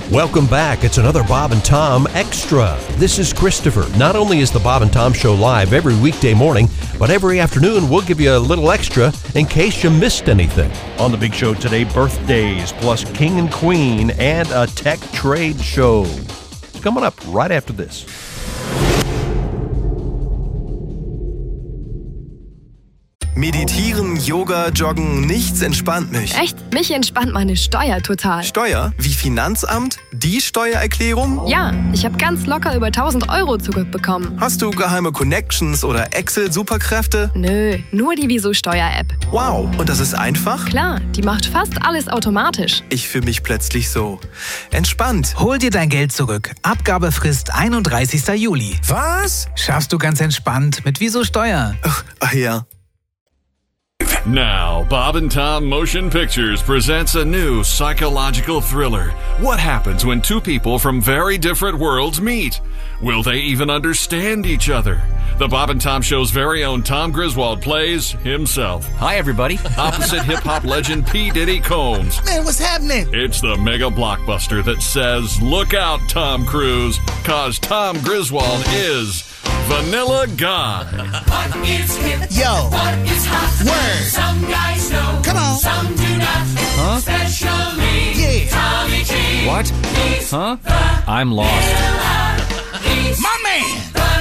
Welcome back. It's another Bob and Tom Extra. This is Christopher. Not only is the Bob and Tom Show live every weekday morning, but every afternoon we'll give you a little extra in case you missed anything. On the big show today, birthdays, plus King and Queen, and a tech trade show. It's coming up right after this. Meditieren, Yoga, Joggen, nichts entspannt mich. Echt? Mich entspannt meine Steuer total. Steuer? Wie Finanzamt? Die Steuererklärung? Ja, ich habe ganz locker über 1.000 Euro zurückbekommen. Hast du geheime Connections oder Excel-Superkräfte? Nö, nur die Wieso-Steuer-App. Wow, und das ist einfach? Klar, die macht fast alles automatisch. Ich fühle mich plötzlich so entspannt. Hol dir dein Geld zurück. Abgabefrist 31. Juli. Was? Schaffst du ganz entspannt mit Wieso Steuer. Ach ja. Now, Bob and Tom Motion Pictures presents a new psychological thriller. What happens when two people from very different worlds meet? Will they even understand each other? The Bob and Tom Show's very own Tom Griswold plays himself. Hi, everybody. Opposite hip-hop legend P. Diddy Combs. Man, what's happening? It's the mega blockbuster that says, look out, Tom Cruise, cause Tom Griswold is Vanilla Guy. What is hip? Yo. What is hot? Word. Some guys know. Come on. Some do not. Huh? Especially Yeah. Tommy G. What? He's Huh? I'm lost. He's My man.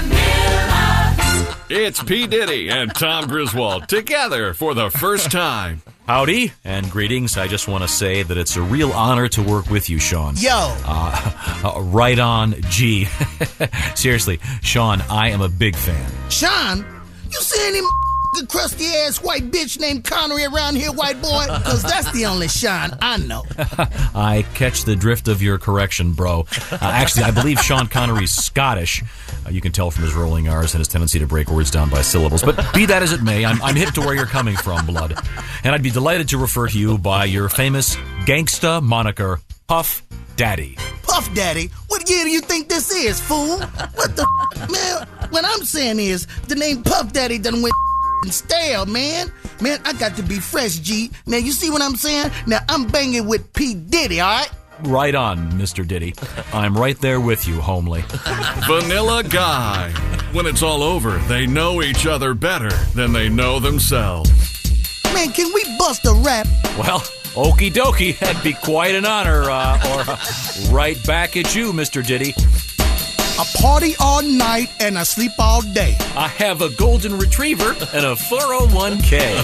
Vanilla. It's P. Diddy and Tom Griswold together for the first time. Howdy and greetings. I just want to say that it's a real honor to work with you, Sean. Yo. Right on, G. Seriously, Sean, I am a big fan. Sean, you see any crusty ass white bitch named Connery around here, white boy? Because that's the only Sean I know. I catch the drift of your correction, bro. Actually, I believe Sean Connery's Scottish. You can tell from his rolling R's and his tendency to break words down by syllables. But be that as it may, I'm hip to where you're coming from, blood. And I'd be delighted to refer to you by your famous gangsta moniker, Puff Daddy. Puff Daddy, what year do you think this is, fool? What the man? What I'm saying is, the name Puff Daddy done went stale, man. Man, I got to be fresh, G. Now, you see what I'm saying? Now, I'm banging with P. Diddy, all right? Right on, Mr. Diddy. I'm right there with you, homely. Vanilla Guy. When it's all over, they know each other better than they know themselves. Man, can we bust a rap? Well, okie dokie. That'd be quite an honor. Right back at you, Mr. Diddy. I party all night and I sleep all day. I have a golden retriever and a 401k.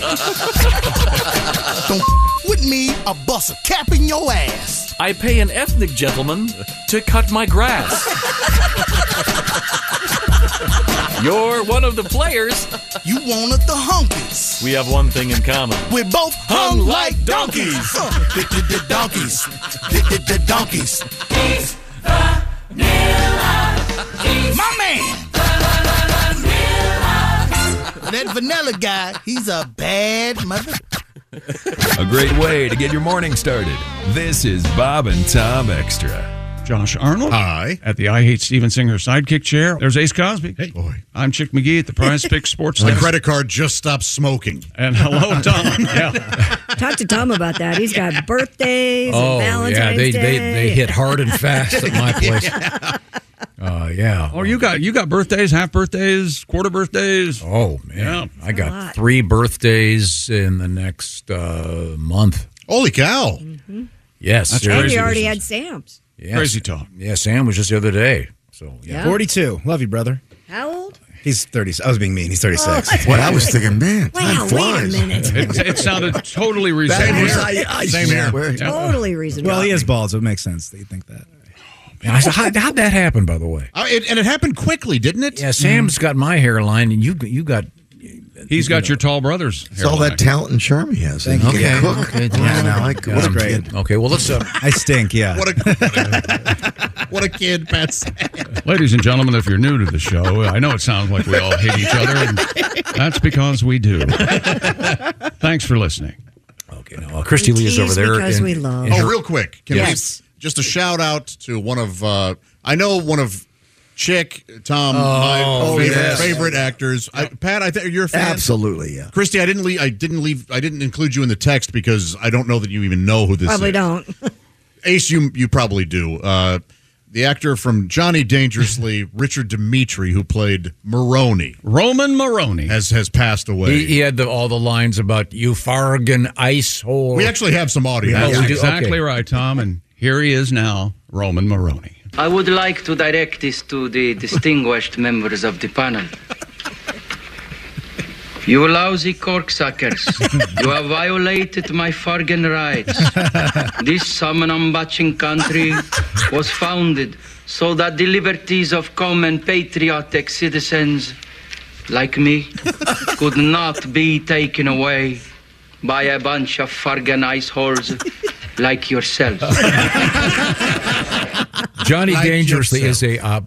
Don't with me, I'll bust a cap in your ass. I pay an ethnic gentleman to cut my grass. You're one of the players. You wanted the hunkies. We have one thing in common. We're both hung like donkeys. The donkeys. The donkeys. He's vanilla. He's My man. vanilla. That vanilla guy, he's a bad mother. A great way to get your morning started. This is Bob and Tom Extra. Josh Arnold. Hi. At the I Hate Steven Singer sidekick chair. There's Ace Cosby. Hey, boy. I'm Chick McGee at the Prize Picks Sports My Desk. credit card just stopped smoking. And hello, Tom. Yeah. Talk to Tom about that. He's got birthdays and Valentine's Day. They hit hard and fast at my place. Yeah. Oh, you got birthdays, half birthdays, quarter birthdays. Oh, man. Yeah. I got 3 birthdays in the next month. Holy cow. Mm-hmm. Yes. That's And crazy. you already had Sam's. Yes. Crazy talk. Yeah, Sam was just the other day. So, yeah. 42. Love you, brother. How old? He's 30. I was being mean. He's 36. Oh, What I was thinking, man, wow, time wait a flies. minute. It sounded totally reasonable. Same here. Totally reasonable. Well, he is bald, so it makes sense that you think that. And I said, how'd that happen, by the way? And it happened quickly, didn't it? Yeah, Sam's got my hairline, and you got... He's got your tall brother's It's all that talent and charm he has. Thank He you. can cook. Okay. Yeah, now I That's what a great. kid. Okay, well, let's... I stink, yeah. What a kid, Pat said. Ladies and gentlemen, if you're new to the show, I know it sounds like we all hate each other, and that's because we do. Thanks for listening. Okay, now, Christy Lee is over there. Because we love. Oh, real quick. Can Yes. we just a shout out to one of I know one of Chick, Tom, my favorite actors. Pat, I think you're a fan. Absolutely, yeah. Christy, I didn't include you in the text because I don't know that you even know who this Probably is. don't. Ace, you probably do. The actor from Johnny Dangerously, Richard Dimitri, who played Maroney. Roman Maroney. Has passed away. He had all the lines about you fargan ice hole. We actually have some audio. That's exactly right, Tom. And here he is now, Roman Maroney. I would like to direct this to the distinguished members of the panel. You lousy corksuckers, you have violated my fargan rights. This Samanambachin country was founded so that the liberties of common patriotic citizens like me could not be taken away by a bunch of fargan ice holes like yourself. Johnny Dangerously is a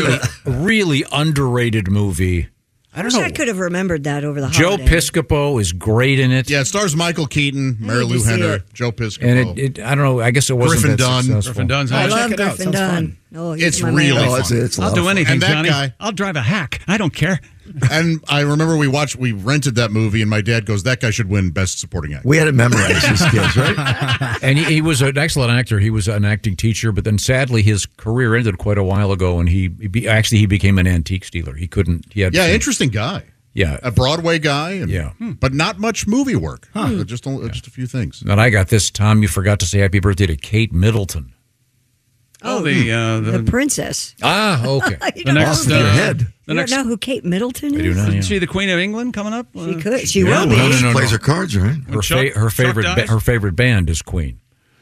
really underrated movie. I wish I could have remembered that over the Joe holiday. Piscopo is great in it. Yeah, it stars Michael Keaton, Mary Lou Henner, Joe Piscopo. And I don't know, I guess it wasn't Griffin that Dunn. successful. Griffin Dunn's I on it. love Check it out. Griffin Sounds Dunn. fun. Oh, It's my really man. fun. I'll do anything, And that Johnny. guy- I'll drive a hack. I don't care. And I remember we rented that movie, and my dad goes, that guy should win Best Supporting Actor. We had it memorized as kids, right? And he was an excellent actor. He was an acting teacher, but then sadly his career ended quite a while ago, and he became an antique dealer. He had Interesting guy. Yeah. A Broadway guy. And, Yeah. But not much movie work. Just a few things. And I got this, Tom, you forgot to say happy birthday to Kate Middleton. Oh, the princess. Ah, okay. You The don't next know who- head. You don't know who Kate Middleton is? Isn't she the Queen of England coming up? She could. She will be. No. Plays her cards, right? Her favorite band is Queen.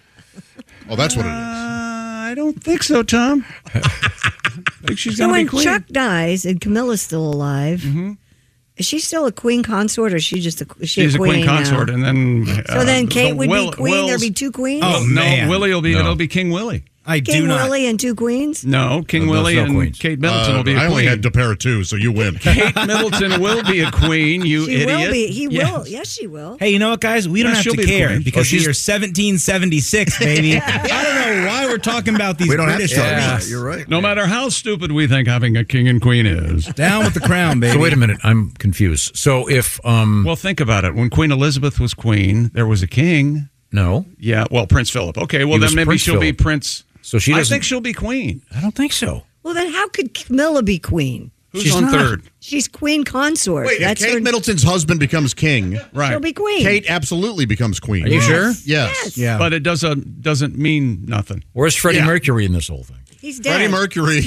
Oh, that's what it is. I don't think so, Tom. I think she's So going to when be Queen. Chuck dies and Camilla's still alive, is she still a queen consort, or is she just She's a queen consort, now? and then So then Kate would be queen. There'd be two queens. Oh man. no, Willie will be. It'll be King Willie. I King do not. Willie and two queens. No, King No, Willie there's no and queens. Kate Middleton will be a I only queen. had DePera too, so you win. Kate Middleton will be a queen. You She idiot. will be. He Yes. will. Yes, she will. Hey, you know what, guys? We don't Yeah, have she'll to be the care queen. because she's- you're 1776, baby. I don't know why we're talking about these We don't have to British talk about elites. it. You're right. No matter how stupid we think having a king and queen is. Down with the crown, baby. So wait a minute, I'm confused. So if Well, think about it. When Queen Elizabeth was queen, there was a king. no, Yeah, well, Prince Philip. Okay, well He then was maybe Prince she'll be Philip. Prince. so she I doesn't. think she'll be queen. I don't think so. Well, then how could Camilla be queen? Who's She's on not. third? She's queen consort. Wait, if That's Kate her. Middleton's husband becomes king, Right. She'll be queen. Kate absolutely becomes queen. Are you sure? Yes. Yeah. But it doesn't mean nothing. Where's Freddie Yeah. Mercury in this whole thing? He's dead. Freddie Mercury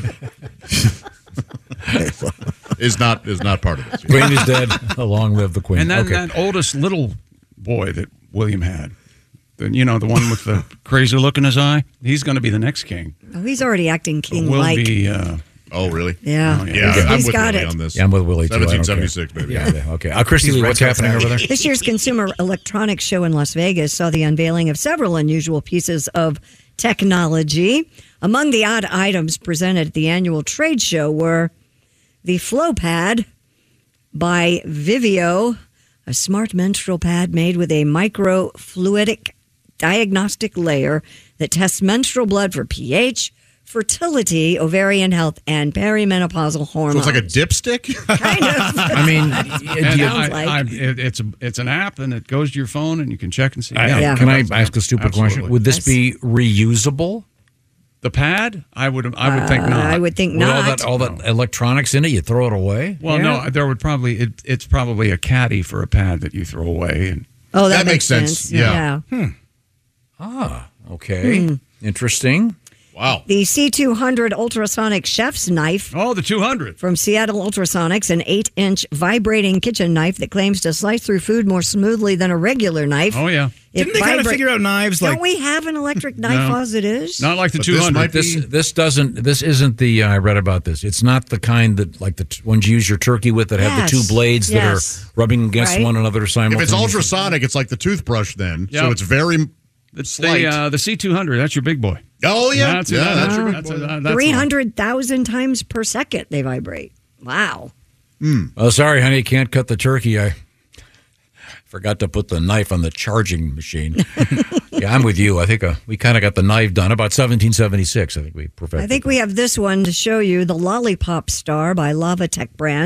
is not part of this. Queen is dead. Long live the Queen. And then okay. that oldest little boy that William had, the one with the crazy look in his eye, he's going to be the next king. Oh, he's already acting king Will like. be. Oh, really? Yeah. Yeah, He's I'm with got Willie it. on this. Yeah, I'm with Willie too. I don't care. 1776, baby. Yeah, okay. Christy Lee, what's happening over there? This year's Consumer Electronics Show in Las Vegas saw the unveiling of several unusual pieces of technology. Among the odd items presented at the annual trade show were the FlowPad by Viveo, a smart menstrual pad made with a microfluidic diagnostic layer that tests menstrual blood for pH, fertility, ovarian health, and perimenopausal So hormones. it's like a dipstick? Kind of. I mean, it's an app, and it goes to your phone, and you can check and see. Can I ask a stupid Absolutely. question? Would this be reusable? The pad? I would think not. I would think With not. all that electronics in it, you throw it away? Well, no, there would probably it's probably a caddy for a pad that you throw away. And Oh, that makes sense. Yeah. Ah, okay. Interesting. Wow. The C200 ultrasonic chef's knife. Oh, the 200. From Seattle Ultrasonics, an 8-inch vibrating kitchen knife that claims to slice through food more smoothly than a regular knife. Oh, yeah. Didn't they kind of figure out knives like... Don't we have an electric knife as it is? Not like the But 200. This isn't the I read about this. It's not the kind that like the ones you use your turkey with that have the two Yes. blades that are rubbing against Right. one another If simultaneously. it's ultrasonic, it's like the toothbrush then. Yeah. So it's very slight. The C200, that's your big boy. Oh, yeah. That's yeah, that's your that's big boy. that's 300,000 times per second they vibrate. Wow. Oh, sorry, honey, can't cut the turkey. I forgot to put the knife on the charging machine. Yeah, I'm with you. I think we kind of got the knife done about 1776. I think we perfected. I think we have this one to show you. The Lollipop Star by Lava Tech Brands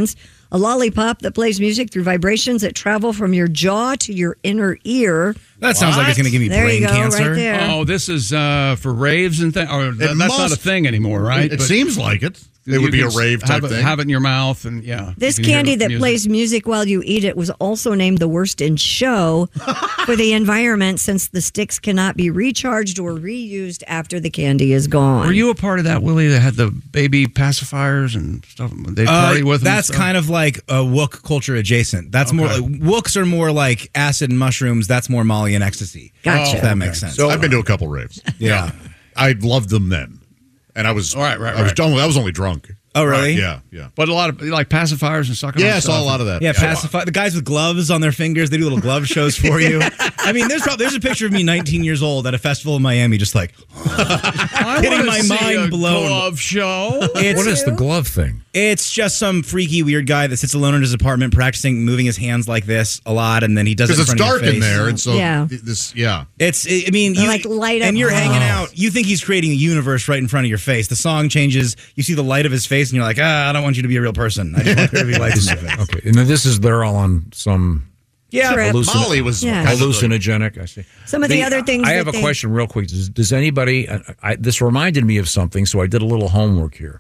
A lollipop that plays music through vibrations that travel from your jaw to your inner ear. That sounds like it's going to give me There brain you go, cancer. right there. Oh, this is for raves and things. That's not must- a thing anymore, right? It seems like it. It you would be a can rave type have thing. Have it in your mouth, and yeah. This you can hear candy the that music. plays music while you eat it was also named the worst in show for the environment since the sticks cannot be recharged or reused after the candy is gone. Were you a part of that, Willie? That had the baby pacifiers and stuff. They party with them. That's kind of like a wook culture adjacent. That's more like, wooks are more like acid and mushrooms. That's more Molly and ecstasy. Gotcha. If that makes sense. So I've been to a couple raves. Yeah. I loved them then, and I was I was only drunk. Oh, really? Right, yeah. But a lot of like pacifiers and sucking. Yeah, on I saw stuff. a lot of that. Yeah, pacify the guys with gloves on their fingers. They do little glove shows for you. I mean, there's a picture of me 19 years old at a festival in Miami, just like getting my mind blown. Glove show. What is the glove thing? It's just some freaky weird guy that sits alone in his apartment practicing moving his hands like this a lot, and then he does it in Because it's front of dark your in face. there, and so Yeah. I mean, you Like light up. and you're hanging Oh. out. You think he's creating a universe right in front of your face. The song changes. You see the light of his face, and you're like, I don't want you to be a real person. I just want there to be lights in my face. Okay, and then they're all on some Trip. Molly was Yeah. hallucinogenic. I see. Some of the other things I that have a they- question real quick. Does anybody? This reminded me of something, so I did a little homework here.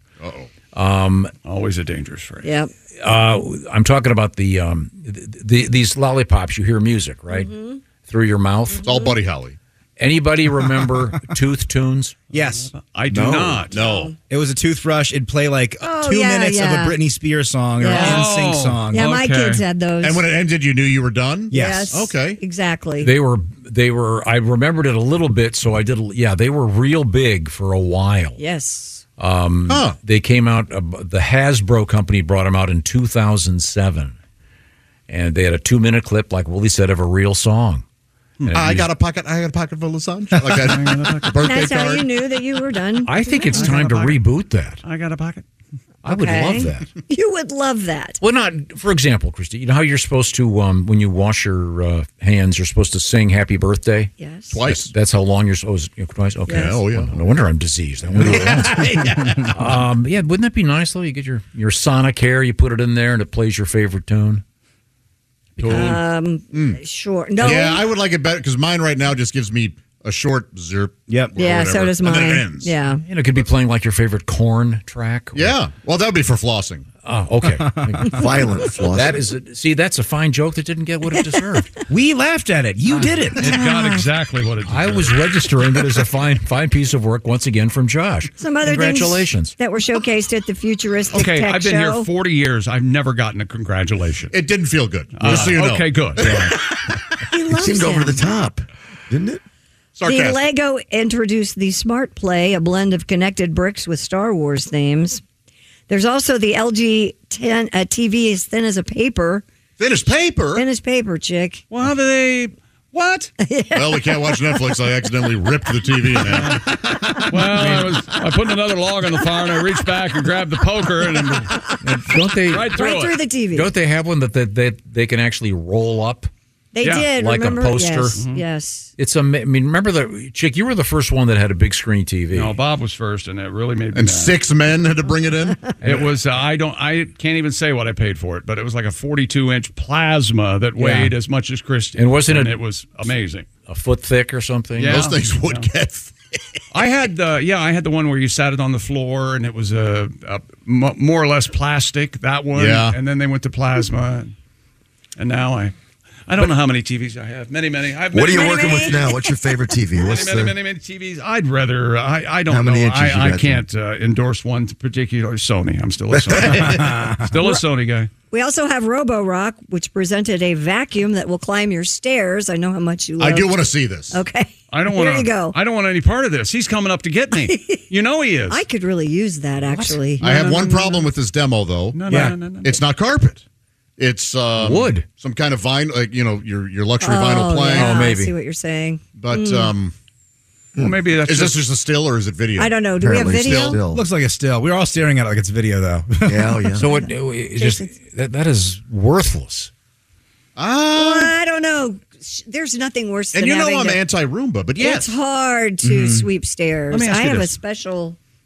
Always a dangerous phrase. Yep. I'm talking about these lollipops. You hear music, right? Mm-hmm. Through your mouth. It's all Buddy Holly. Anybody remember Tooth Tunes? Yes. I do not. No. It was a toothbrush. It'd play like Oh, 2 yeah, minutes yeah. of a Britney Spears song or Yeah. an NSYNC song. Yeah, my kids had those. And when it ended, you knew you were done? Yes. Okay. Exactly. They were. I remembered it a little bit, so I did. Yeah, they were real big for a while. Yes. They came out. The Hasbro company brought them out in 2007, and they had a 2-minute clip, like Willie said, of a real song. And I it got a pocket full of sunshine. Like a birthday That's how card. you knew that you were done. I think it's time to reboot that. I got a pocket. I would Okay. love that. You would love that. Well, not for example, Christy. You know how you're supposed to when you wash your hands, you're supposed to sing "Happy Birthday" Yes. Twice. That's how long you're supposed. Twice. Okay. Yes. Oh, yeah. Well, no wonder I'm diseased. I only do it once. Yeah. Wouldn't that be nice though? You get your Sonicare, you put it in there, and it plays your favorite tune. Sure. No. Yeah, I would like it better because mine right now just gives me a short zerp. Yep. Yeah, whatever, so does and mine. then it ends. Yeah. You know, it could be playing like your favorite Korn track. Yeah. Well, that would be for flossing. Oh, okay. Violent floss. That is. See, that's a fine joke that didn't get what it deserved. We laughed at it. You didn't. It got exactly what it deserved. I was registering it as a fine piece of work once again from Josh. Some other Congratulations. things that were showcased at the Futuristic Okay, Tech I've been Show. here 40 years. I've never gotten a congratulation. It didn't feel good. Just so you know. Okay, good. He It loves seemed over him. the top, didn't it? The Sarcastic. Lego introduced the Smart Play, a blend of connected bricks with Star Wars themes. There's also the LG 10 TV as thin as a paper. Thin as paper? Thin as paper, chick. Well, how do they... What? Well, we can't watch Netflix. I accidentally ripped the TV in half. Well, I put another log on the fire and I reached back and grabbed the poker and Don't they? right through Right it. through the TV. Don't they have one that they can actually roll up? They Yeah, did, like a remember? poster. Yes, yes. It's I mean, remember Chick? You were the first one that had a big screen TV. No, Bob was first, and it really made me And mad. 6 men had to bring it in? It was I can't even say what I paid for it, but it was like a 42-inch plasma that weighed as much as Christy. And wasn't it- it was amazing. A foot thick or something. Yeah. Those things would get I had the one where you sat it on the floor, and it was a more or less plastic. That one, Yeah. and then they went to plasma, and now I don't know how many TVs I have. Many. I have What are many, you working with now? What's your favorite TV? What's many TVs. I'd rather. I don't How many know. inches you I got can't endorse one particular Sony. I'm still a Sony. Still a Sony guy. We also have Roborock, which presented a vacuum that will climb your stairs. I know how much you love. I do want to see this. Okay. I don't want. Here you go. I don't want any part of this. He's coming up to get me. You know he is. I could really use that, actually. I have one problem with this demo, though. No. It's not carpet. It's wood. Some kind of vinyl, like, your luxury vinyl playing. Yeah, Oh, maybe. I see what you're saying. But Well, maybe that's is this just a still or is it video? I don't know. Do we have Apparently video? still. Looks like a still. We're all staring at it like it's video, though. Yeah, oh, yeah. So it just that is worthless. Well, I don't know. There's nothing worse And than you know having I'm to- anti-Roomba, but yes. It's hard to sweep stairs. Let me ask I you have this. a special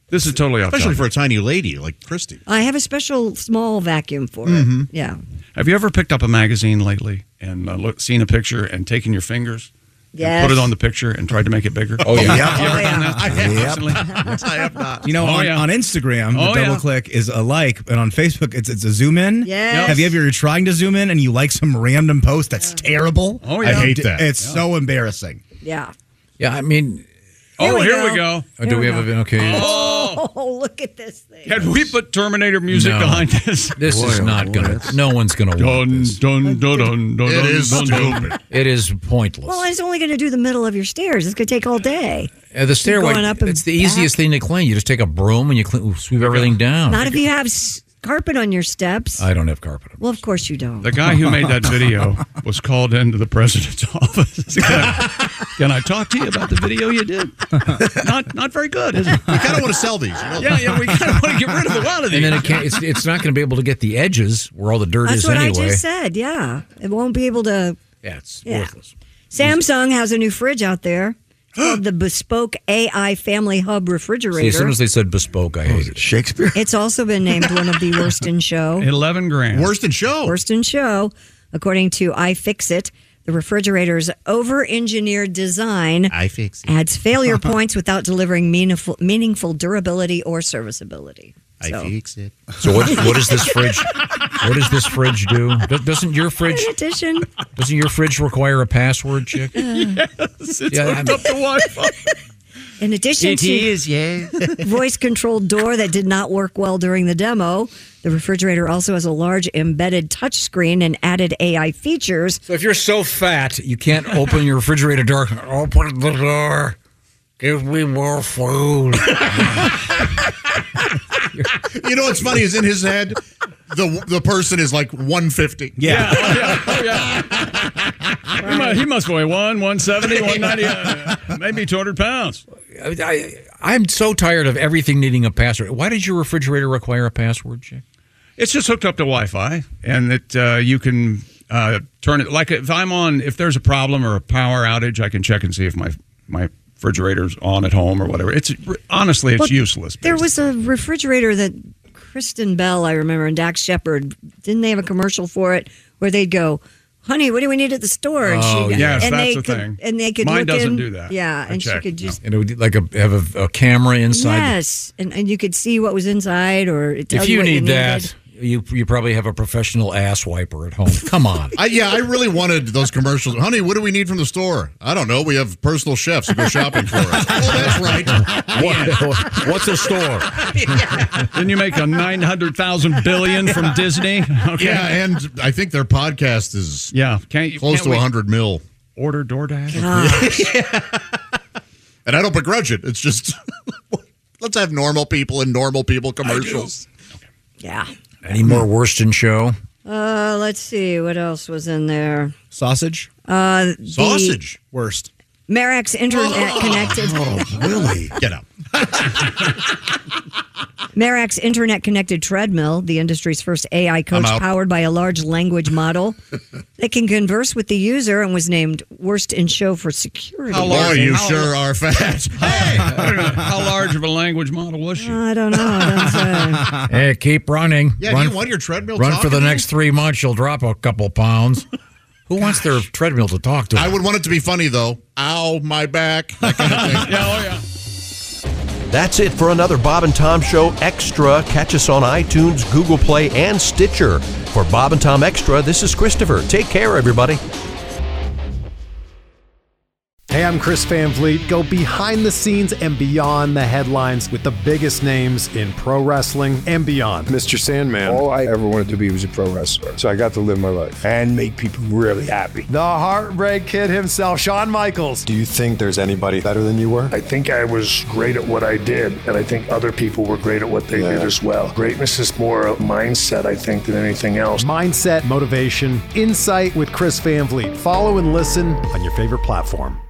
This is totally off Especially topic. for a tiny lady like Christy. I have a special small vacuum for Mhm. it. Yeah. Have you ever picked up a magazine lately and seen a picture and taken your fingers Yes. and put it on the picture and tried to make it bigger? Oh, yeah. Have you ever Oh, done yeah. that? I have. Recently? I have not. You know, Oh, on Instagram, Oh, the yeah. double click is a like, and on Facebook, it's a zoom in. Yes. Have you ever trying to zoom in and you like some random post that's terrible? Oh, I yeah. hate that. Yeah. It's so embarrassing. Yeah. Yeah, I mean. Here we go. Do we have a okay? Oh, look at this thing. Can we put Terminator music No. behind this? This is not gonna. No one's gonna want this. Dun, dun, dun, dun, It is dun, dun. stupid. It is pointless. Well, it's only going to do the middle of your stairs. It's going to take all day. The stairway. Going up and It's the easiest thing to clean. You just take a broom and you sweep everything down. Not if you have carpet on your steps. I don't have carpet. Well, of course you don't. The guy who made that video was called into the president's office. Can I talk to you about the video you did? Not very good, is it? We kind of want to sell these. Yeah, we kind of want to get rid of a lot of these. And then it's not going to be able to get the edges where all the dirt That's is what anyway. I just said. Yeah. It won't be able to. Yeah, it's Yeah. worthless. Samsung has a new fridge out there. It's called the Bespoke AI Family Hub See, Refrigerator. as soon as they said bespoke, I hated it. Shakespeare? It's also been named one of the worst in show. $11,000. Worst in show. Worst in show. According to iFixit, the refrigerator's over-engineered design adds failure points without delivering meaningful durability or serviceability. fix it. So what does this fridge? What does this fridge do? Doesn't your fridge? In addition, Doesn't your fridge require a password, chick? Yes, it's Yeah, hooked up to Wi-Fi. in addition to voice-controlled door that did not work well during the demo, the refrigerator also has a large embedded touchscreen and added AI features. So if you're so fat you can't open your refrigerator door, open the door. Give me more food. You know what's funny is in his head, the person is like 150. Yeah. He must weigh 170, 190, maybe 200 pounds. I'm so tired of everything needing a password. Why did your refrigerator require a password, chick? It's just hooked up to Wi-Fi, and that you can turn it. Like if there's a problem or a power outage, I can check and see if my refrigerator's on at home or whatever. Honestly, it's Well, useless. There was a refrigerator that Kristen Bell, I remember, and Dax Shepard, didn't they have a commercial for it where they'd go, honey, what do we need at the store? And yes, and that's they the could, thing. And they could Mine look doesn't in. do that. Yeah, I and she checked. could just... And it would have a camera inside. Yes, and you could see what was inside, or it tells If you what need needed. that, you probably have a professional ass wiper at home. Come on. I really wanted those commercials. Honey, what do we need from the store? I don't know. We have personal chefs who go shopping for us. Oh, that's right. What's a store? Didn't you make a 900,000 billion from Disney? Okay. Yeah, and I think their podcast is close to 100 mil. Order DoorDash? And I don't begrudge it. It's just, let's have normal people and normal people commercials. Yeah. Any more Worston show? Let's see, what else was in there? Sausage? Sausage? Worst. Merrick's Internet Connected. Oh, Willie. Get up. Merrick's Internet Connected Treadmill, the industry's first AI coach out. powered by a large language model that can converse with the user, and was named Worst in Show for security. Boy, you sure are fat. Hey! How large of a language model was she? I don't know. It doesn't say. Hey, keep running. Yeah, run, do you want your treadmill Run for talking the to you? next 3 months. You'll drop a couple pounds. Who wants their treadmill to talk to? I would want it to be funny, though. Ow, my back. That kind of thing. Yeah. That's it for another Bob and Tom Show Extra. Catch us on iTunes, Google Play, and Stitcher. For Bob and Tom Extra, this is Christopher. Take care, everybody. Hey, I'm Chris Van Vliet. Go behind the scenes and beyond the headlines with the biggest names in pro wrestling and beyond. Mr. Sandman, all I ever wanted to be was a pro wrestler. So I got to live my life and make people really happy. The Heartbreak Kid himself, Shawn Michaels. Do you think there's anybody better than you were? I think I was great at what I did, and I think other people were great at what they did as well. Greatness is more a mindset, I think, than anything else. Mindset, motivation, insight with Chris Van Vliet. Follow and listen on your favorite platform.